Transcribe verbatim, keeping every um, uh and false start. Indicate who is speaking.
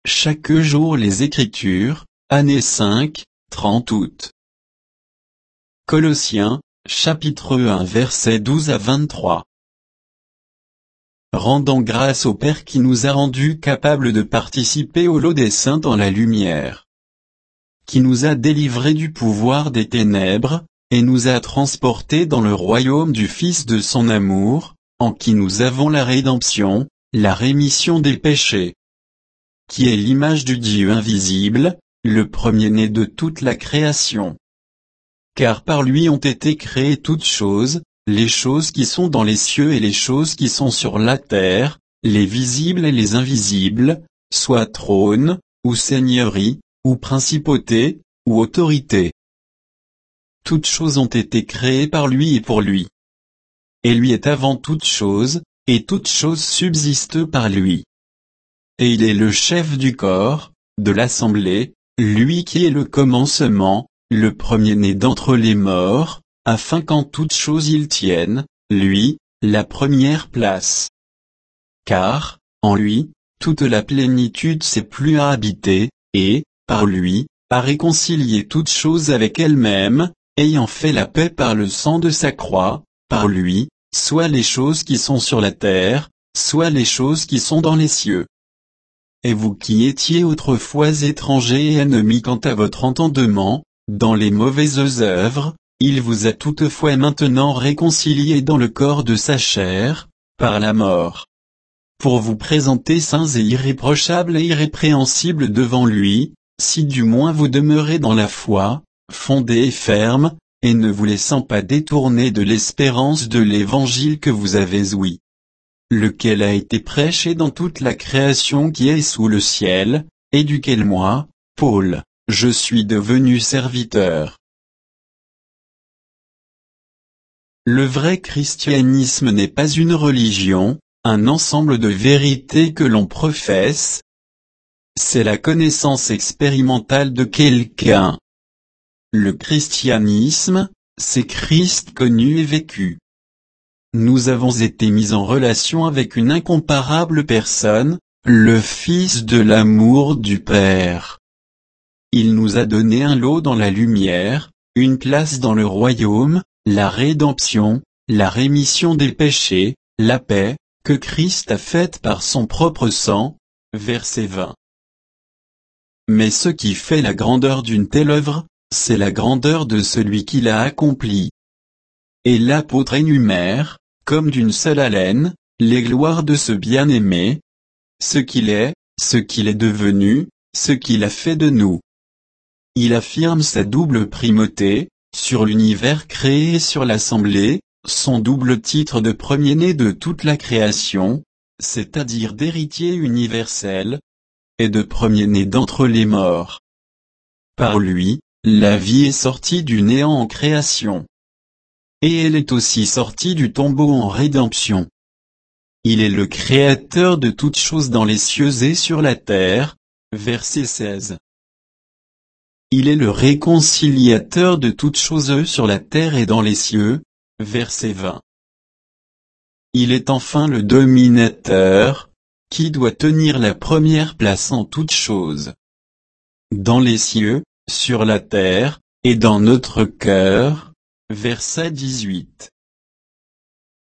Speaker 1: chaque jour les Écritures, année cinq, trente août. Colossiens, chapitre un versets douze à vingt-trois. Rendant grâce au Père qui nous a rendus capables de participer au lot des saints dans la lumière, qui nous a délivrés du pouvoir des ténèbres, et nous a transportés dans le royaume du Fils de son amour, en qui nous avons la rédemption, la rémission des péchés, qui est l'image du Dieu invisible, le premier-né de toute la création. Car par lui ont été créées toutes choses, les choses qui sont dans les cieux et les choses qui sont sur la terre, les visibles et les invisibles, soit trône, ou seigneurie, ou principauté, ou autorité. Toutes choses ont été créées par lui et pour lui. Et lui est avant toutes choses, et toutes choses subsistent par lui. Et il est le chef du corps, de l'assemblée, lui qui est le commencement, le premier-né d'entre les morts, afin qu'en toutes choses il tienne, lui, la première place. Car, en lui, toute la plénitude s'est plu à habiter, et, par lui, a réconcilié toutes choses avec elle-même, ayant fait la paix par le sang de sa croix, par lui, soit les choses qui sont sur la terre, soit les choses qui sont dans les cieux. Et vous qui étiez autrefois étrangers et ennemis quant à votre entendement, dans les mauvaises œuvres, il vous a toutefois maintenant réconciliés dans le corps de sa chair, par la mort, pour vous présenter saints et irréprochables et irrépréhensibles devant lui, si du moins vous demeurez dans la foi, fondés et fermes, et ne vous laissant pas détourner de l'espérance de l'évangile que vous avez ouï, lequel a été prêché dans toute la création qui est sous le ciel, et duquel moi, Paul, je suis devenu serviteur. Le vrai christianisme n'est pas une religion, un ensemble de vérités que l'on professe. C'est la connaissance expérimentale de quelqu'un. Le christianisme, c'est Christ connu et vécu. Nous avons été mis en relation avec une incomparable personne, le Fils de l'amour du Père. Il nous a donné un lot dans la lumière, une place dans le royaume, la rédemption, la rémission des péchés, la paix, que Christ a faite par son propre sang. Verset vingt. Mais ce qui fait la grandeur d'une telle œuvre, c'est la grandeur de celui qui l'a accomplie. Et l'apôtre énumère, comme d'une seule haleine, les gloires de ce bien-aimé, ce qu'il est, ce qu'il est devenu, ce qu'il a fait de nous. Il affirme sa double primauté, sur l'univers créé et sur l'assemblée, son double titre de premier-né de toute la création, c'est-à-dire d'héritier universel, et de premier-né d'entre les morts. Par lui, la vie est sortie du néant en création. Et elle est aussi sortie du tombeau en rédemption. Il est le créateur de toutes choses dans les cieux et sur la terre. Verset seize. Il est le réconciliateur de toutes choses sur la terre et dans les cieux. Verset vingt. Il est enfin le dominateur, qui doit tenir la première place en toutes choses. Dans les cieux, sur la terre, et dans notre cœur. Verset dix-huit.